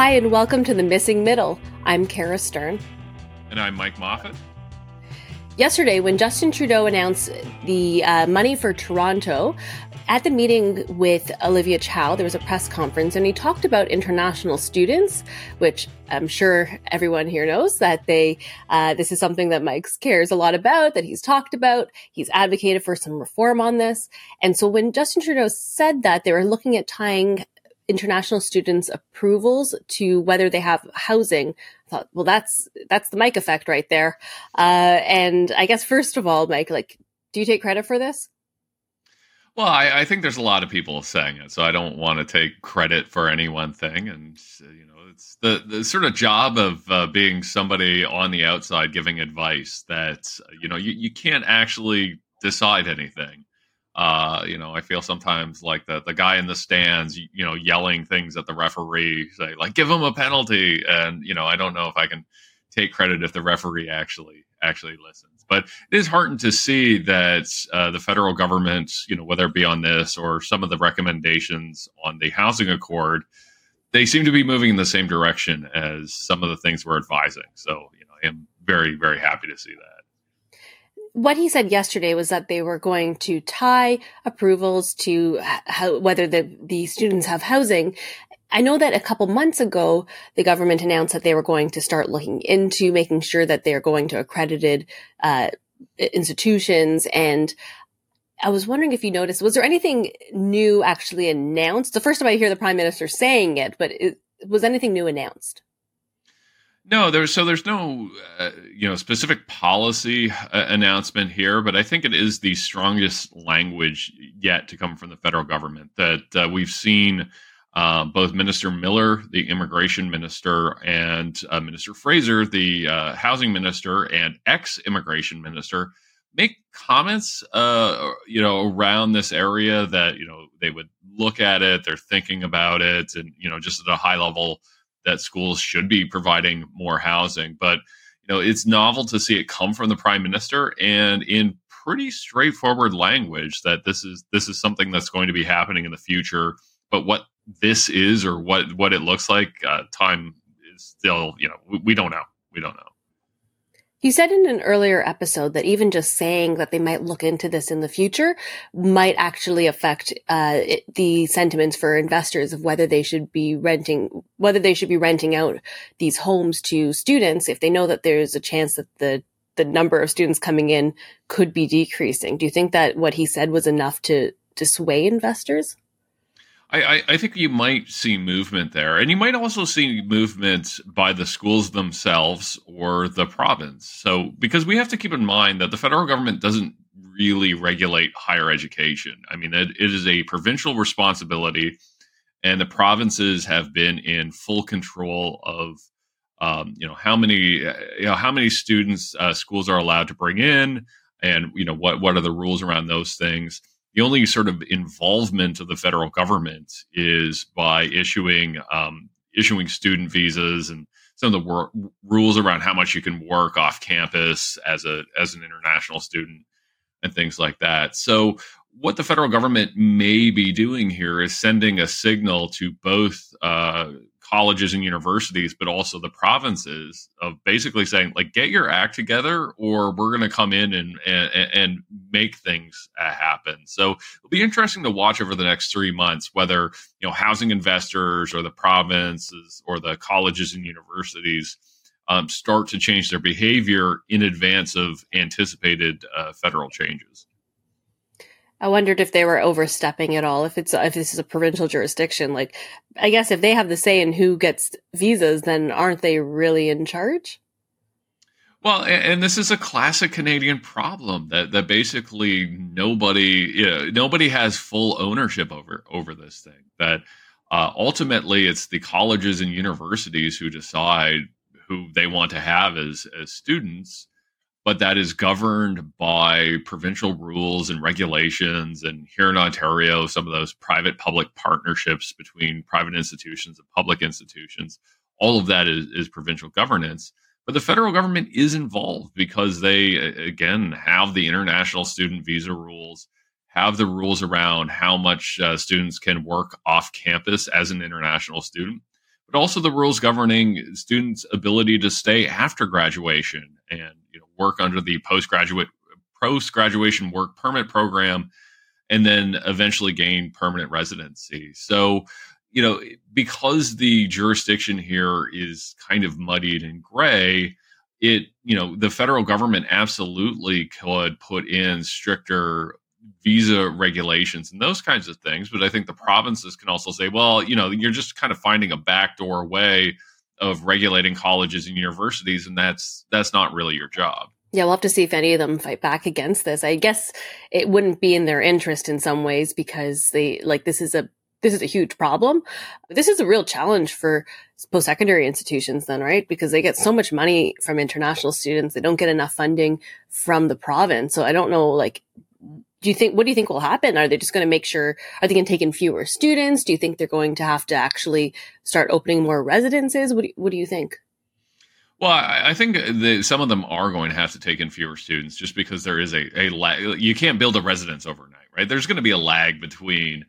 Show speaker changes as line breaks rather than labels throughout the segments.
Hi, and welcome to The Missing Middle. I'm Kara Stern.
And I'm Mike Moffat.
Yesterday, when Justin Trudeau announced the money for Toronto, at the meeting with Olivia Chow, there was a press conference, and he talked about international students, which I'm sure everyone here knows that this is something that Mike cares a lot about, that he's talked about. He's advocated for some reform on this. And so when Justin Trudeau said that, they were looking at tying international students' approvals to whether they have housing. I thought, well, that's the Mike effect right there. And I guess, first of all, Mike, do you take credit for this?
Well, I think there's a lot of people saying it, so I don't want to take credit for any one thing. And, it's the sort of job of being somebody on the outside giving advice that, you can't actually decide anything. I feel sometimes like the guy in the stands, yelling things at the referee, say, give him a penalty. And, I don't know if I can take credit if the referee actually listens. But it is heartening to see that the federal government, whether it be on this or some of the recommendations on the housing accord, they seem to be moving in the same direction as some of the things we're advising. So, I am very, very happy to see that.
What he said yesterday was that they were going to tie approvals to whether the students have housing. I know that a couple months ago, the government announced that they were going to start looking into making sure that they're going to accredited institutions. And I was wondering if you noticed, was there anything new actually announced? The first time I hear the Prime Minister saying it, but was anything new announced?
No, there's no specific policy announcement here, but I think it is the strongest language yet to come from the federal government that we've seen. Both Minister Miller, the immigration minister, and Minister Fraser, the housing minister and ex-immigration minister, make comments, around this area that, they would look at it, they're thinking about it, and, just at a high level that schools should be providing more housing. But, it's novel to see it come from the Prime Minister and in pretty straightforward language that this is something that's going to be happening in the future. But what this is or what it looks like, time is still, we don't know. We don't know.
You said in an earlier episode that even just saying that they might look into this in the future might actually affect the sentiments for investors of whether they should be renting out these homes to students if they know that there's a chance that the number of students coming in could be decreasing. Do you think that what he said was enough to sway investors?
I think you might see movement there. And you might also see movement by the schools themselves or the province. So, because we have to keep in mind that the federal government doesn't really regulate higher education. I mean, it is a provincial responsibility, and the provinces have been in full control of, how many students schools are allowed to bring in, and what are the rules around those things. The only sort of involvement of the federal government is by issuing student visas and some of the rules around how much you can work off campus as an international student and things like that. So what the federal government may be doing here is sending a signal to both colleges and universities, but also the provinces, of basically saying, get your act together, or we're going to come in and make things happen. So it'll be interesting to watch over the next 3 months whether housing investors or the provinces or the colleges and universities start to change their behavior in advance of anticipated federal changes.
I wondered if they were overstepping at all. If this is a provincial jurisdiction, I guess if they have the say in who gets visas, then aren't they really in charge?
Well, and this is a classic Canadian problem that basically nobody has full ownership over this thing. That ultimately it's the colleges and universities who decide who they want to have as students. But that is governed by provincial rules and regulations. And here in Ontario, some of those private-public partnerships between private institutions and public institutions, all of that is provincial governance. But the federal government is involved because they, again, have the international student visa rules, have the rules around how much students can work off campus as an international student. but also the rules governing students' ability to stay after graduation and work under the post-graduation work permit program, and then eventually gain permanent residency. So, because the jurisdiction here is kind of muddied and gray, the federal government absolutely could put in stricter visa regulations and those kinds of things. But I think the provinces can also say, well, you're just kind of finding a backdoor way of regulating colleges and universities, and that's not really your job.
Yeah, we'll have to see if any of them fight back against this. I guess it wouldn't be in their interest in some ways because this is a huge problem. This is a real challenge for post-secondary institutions then, right? Because they get so much money from international students. They don't get enough funding from the province. So I don't know, what do you think will happen? Are they just going to are they going to take in fewer students? Do you think they're going to have to actually start opening more residences? What do you think?
Well, I think some of them are going to have to take in fewer students just because there is a lag. You can't build a residence overnight, right? There's going to be a lag between,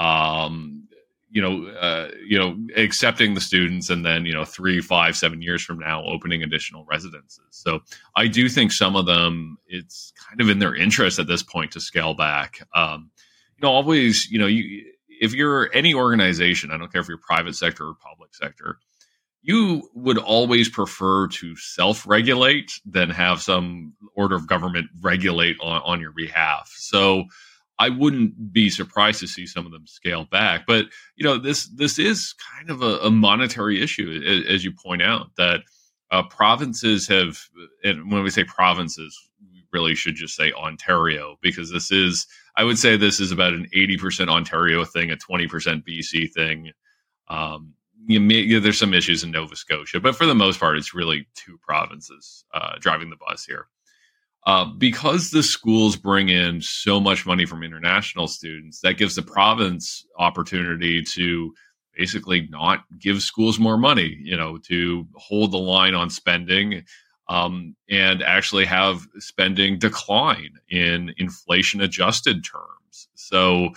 accepting the students and then, 3, 5, 7 years from now, opening additional residences. So I do think some of them, it's kind of in their interest at this point to scale back. Always, if you're any organization, I don't care if you're private sector or public sector, you would always prefer to self-regulate than have some order of government regulate on your behalf. So I wouldn't be surprised to see some of them scale back. But, this is kind of a monetary issue, as you point out, that provinces have, and when we say provinces, we really should just say Ontario, because I would say this is about an 80% Ontario thing, a 20% BC thing. There's some issues in Nova Scotia, but for the most part, it's really two provinces driving the bus here. Because the schools bring in so much money from international students, that gives the province opportunity to basically not give schools more money, to hold the line on spending and actually have spending decline in inflation adjusted terms. So,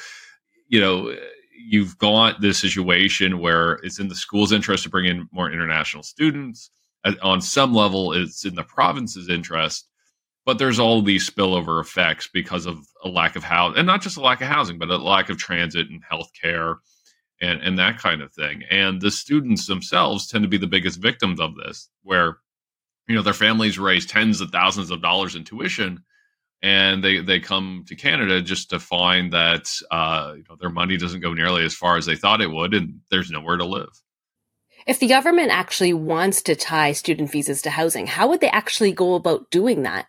you've got this situation where it's in the school's interest to bring in more international students. On some level, it's in the province's interest, but there's all these spillover effects because of a lack of housing, and not just a lack of housing, but a lack of transit and healthcare and that kind of thing. And the students themselves tend to be the biggest victims of this, where, their families raise tens of thousands of dollars in tuition, and they come to Canada just to find that their money doesn't go nearly as far as they thought it would, and there's nowhere to live.
If the government actually wants to tie student visas to housing, how would they actually go about doing that?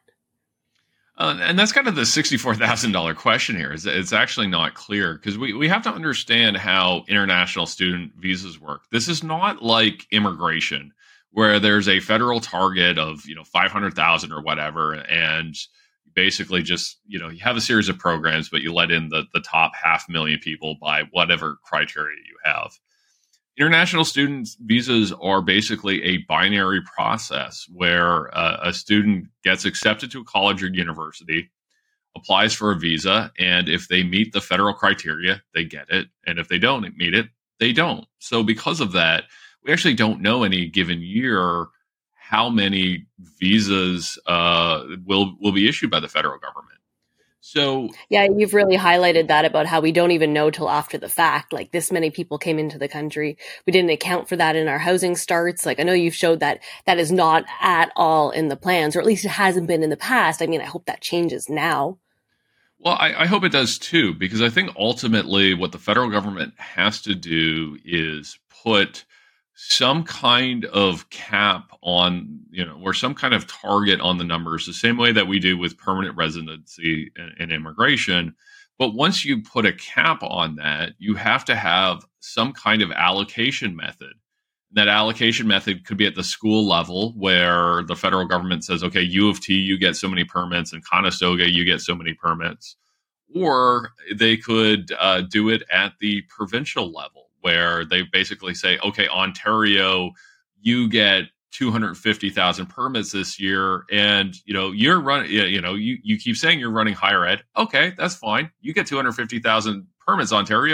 And that's kind of the $64,000 question here. It's actually not clear, because we have to understand how international student visas work. This is not like immigration, where there's a federal target of 500,000 or whatever, and basically just, you have a series of programs, but you let in the top 500,000 people by whatever criteria you have. International student visas are basically a binary process where a student gets accepted to a college or university, applies for a visa, and if they meet the federal criteria, they get it. And if they don't meet it, they don't. So because of that, we actually don't know any given year how many visas will be issued by the federal government. So
yeah, you've really highlighted that about how we don't even know till after the fact. Like, this many people came into the country. We didn't account for that in our housing starts. Like, I know you've showed that is not at all in the plans, or at least it hasn't been in the past. I mean, I hope that changes now.
Well, I hope it does too, because I think ultimately what the federal government has to do is put some kind of cap on, or some kind of target on the numbers, the same way that we do with permanent residency and immigration. But once you put a cap on that, you have to have some kind of allocation method. That allocation method could be at the school level, where the federal government says, okay, U of T, you get so many permits, and Conestoga, you get so many permits. Or they could do it at the provincial level, where they basically say, okay, Ontario, you get 250,000 permits this year, and you're running, you keep saying you're running higher ed. Okay, that's fine. You get 250,000 permits, Ontario.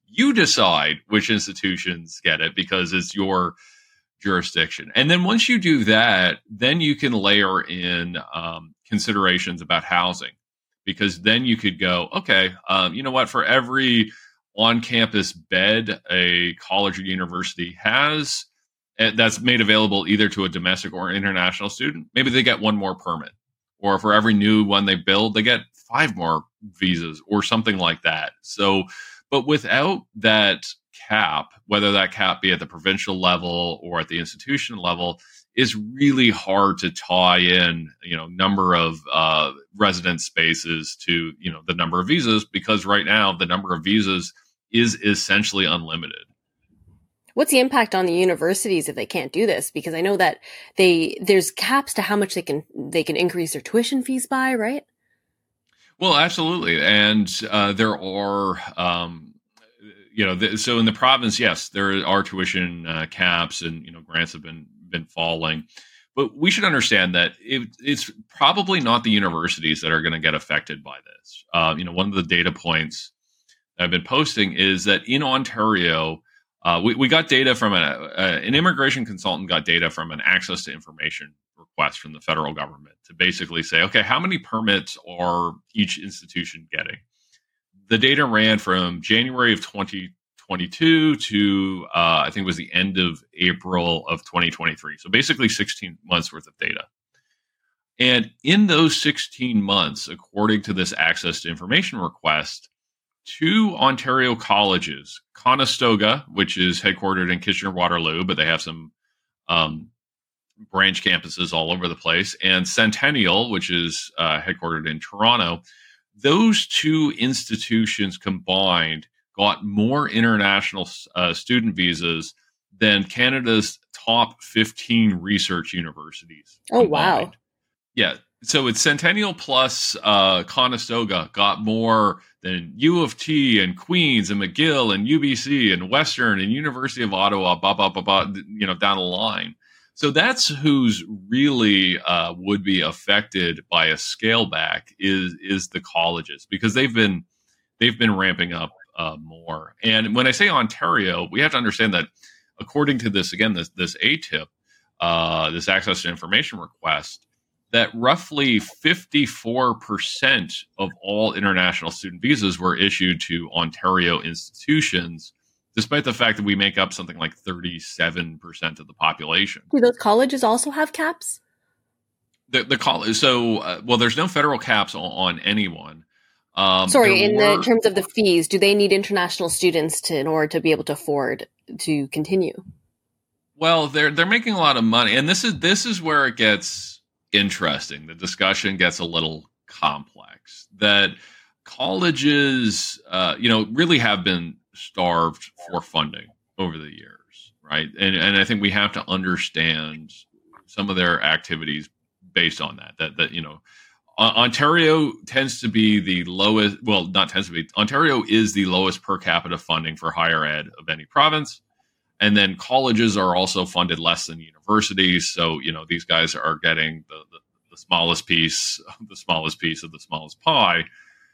You decide which institutions get it because it's your jurisdiction. And then once you do that, then you can layer in considerations about housing, because then you could go, okay, you know what, for every on-campus bed a college or university has that's made available either to a domestic or international student, maybe they get one more permit. Or for every new one they build, they get 5 more visas or something like that. So, but without that cap, whether that cap be at the provincial level or at the institution level, is really hard to tie in, number of resident spaces to, the number of visas, because right now the number of visas is essentially unlimited.
What's the impact on the universities if they can't do this? Because I know that there's caps to how much they can increase their tuition fees by, right?
Well, absolutely. And there are, so in the province, yes, there are tuition caps, and, grants have been falling. But we should understand that it's probably not the universities that are going to get affected by this. One of the data points I've been posting is that in Ontario, we got data from an immigration consultant got data from an access to information request from the federal government to basically say, okay, how many permits are each institution getting? The data ran from January of 2022 to I think it was the end of April of 2023. So basically 16 months worth of data. And in those 16 months, according to this access to information request, 2 Ontario colleges, Conestoga, which is headquartered in Kitchener-Waterloo, but they have some branch campuses all over the place, and Centennial, which is headquartered in Toronto, those 2 institutions combined got more international student visas than Canada's top 15 research universities.
Oh, combined. Wow.
Yeah. So it's Centennial plus Conestoga got more than U of T and Queen's and McGill and UBC and Western and University of Ottawa, down the line. So that's who's really would be affected by a scale back is the colleges, because they've been ramping up more. And when I say Ontario, we have to understand that according to this ATIP, this access to information request, that roughly 54% of all international student visas were issued to Ontario institutions, despite the fact that we make up something like 37% of the population.
Do those colleges also have caps?
The college. So, there's no federal caps on anyone.
In terms of the fees, do they need international students in order to be able to afford to continue?
Well, they're making a lot of money, and this is where it gets interesting. The discussion gets a little complex. That colleges, really have been starved for funding over the years, right? And I think we have to understand some of their activities based on that. Ontario tends to be the lowest. Well, not tends to be. Ontario is the lowest per capita funding for higher ed of any province. And then colleges are also funded less than universities. So, these guys are getting the smallest piece of the smallest pie.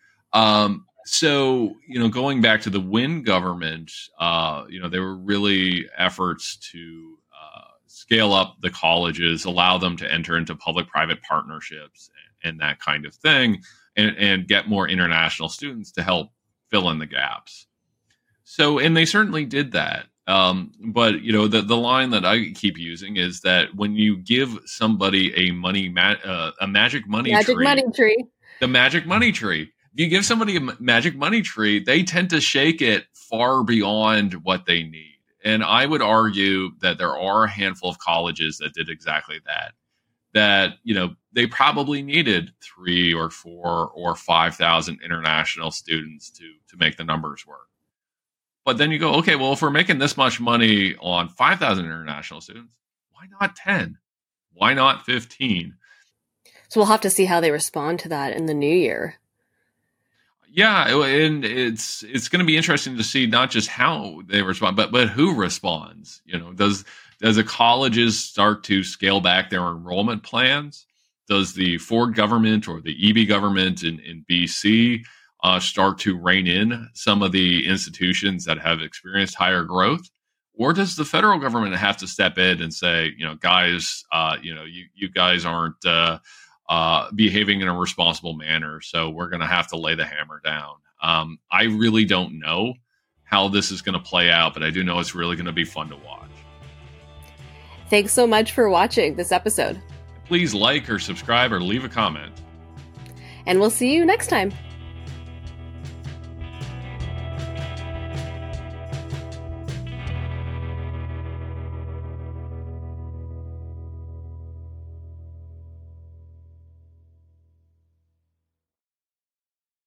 So, going back to the Wynne government, there were really efforts to scale up the colleges, allow them to enter into public-private partnerships and that kind of thing, and get more international students to help fill in the gaps. So, and they certainly did that. But the line that I keep using is that when you give somebody a magic money tree, the magic money tree, if you give somebody a magic money tree, they tend to shake it far beyond what they need. And I would argue that there are a handful of colleges that did exactly that. That, they probably needed 3 or 4 or 5,000 international students to make the numbers work. But then you go, okay, well, if we're making this much money on 5,000 international students, why not 10? Why not 15?
So we'll have to see how they respond to that in the new year.
Yeah, and it's going to be interesting to see not just how they respond, but who responds. Does the colleges start to scale back their enrollment plans? Does the Ford government or the EB government in BC start to rein in some of the institutions that have experienced higher growth? Or does the federal government have to step in and say, guys, you guys aren't behaving in a responsible manner, so we're going to have to lay the hammer down? I really don't know how this is going to play out, but I do know it's really going to be fun to watch.
Thanks so much for watching this episode.
Please like or subscribe or leave a comment.
And we'll see you next time.